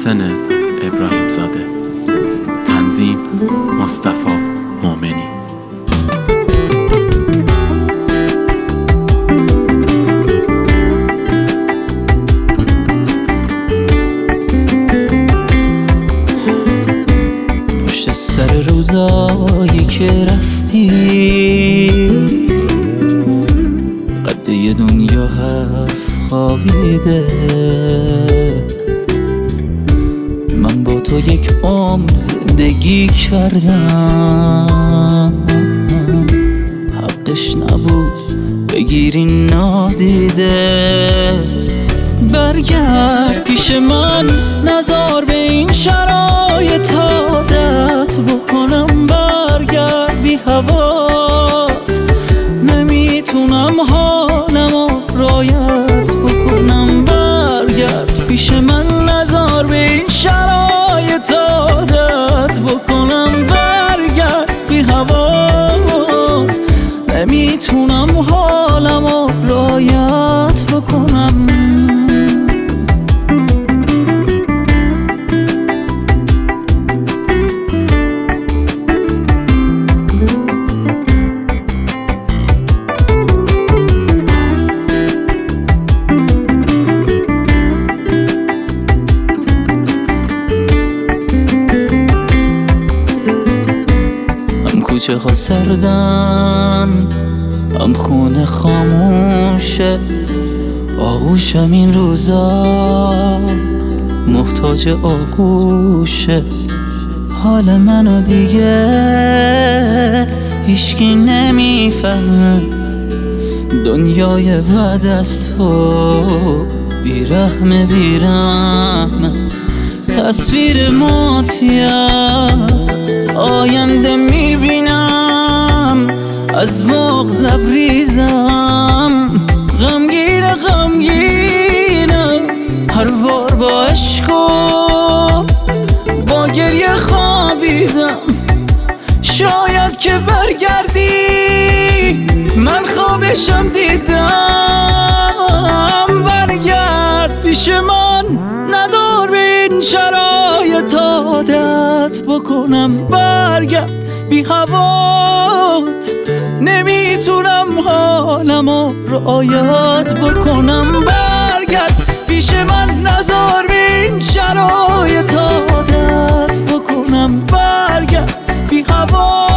محسن ابراهیم زاده. تنظیم مصطفی مومنی. پشت سر روزایی که رفتی قد یه دنیا حرف خوابیده، من با تو یک عمر زندگی کردم، حقش نبود بگیری نادیده. برگرد پیش من، نزار به این شرایط عادت بکنم، برگرد بی هوات، نمیتونم حالمو رعایت بکنم. برگرد پیش من، نزار به این شرایط عادت بکنم، برگرد بی هوات، نمیتونم حالمو رعایت بکنم. کوچه ها سردن، هم خونه خاموشه، آغوشم این روزا محتاج آغوشه. حال منو دیگه هیچکی نمیفهمه، دنیای بعد از تو بیرحمه بیرحمه. تصویر ماتی از آینده میبینم، از بغض لبریزم، غمگینه غمگینم، هر بار با عشق و با گریه خوابیدم. شاید که برگردی من خوابشم دیدم، برگرد پیش من، نزار به این شرایط عادت بکنم، برگرد بی هوات، نمیتونم حالمو رعایت بکنم. برگرد پیش من، نزار به این شرایط عادت بکنم، برگرد بی هوات.